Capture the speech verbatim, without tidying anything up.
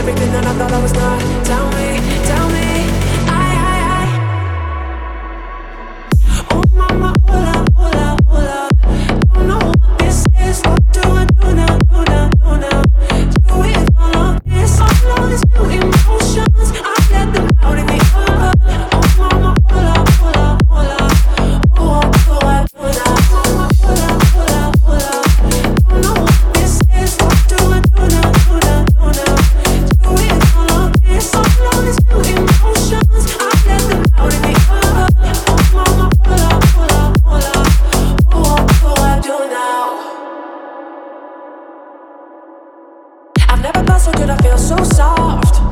everything that I thought I was not. Tell me, tell me, I, I, I. Oh mama, hola, hola, hola. Don't know what this is. What do I do now, do now, do now? Do with all of this, all of these new emotions. I let them out in the open. Oh mama, hola, hola, hola. Oh, what do I do now? Mama, hola, hola, hola. Don't know what this is. What do I do now, do now, do now? Do with all of this, all of these new emotions. I let them out in the open. Oh mama, hola, hola, hola. Oh, what do I do now? I've never felt so good, I feel so soft.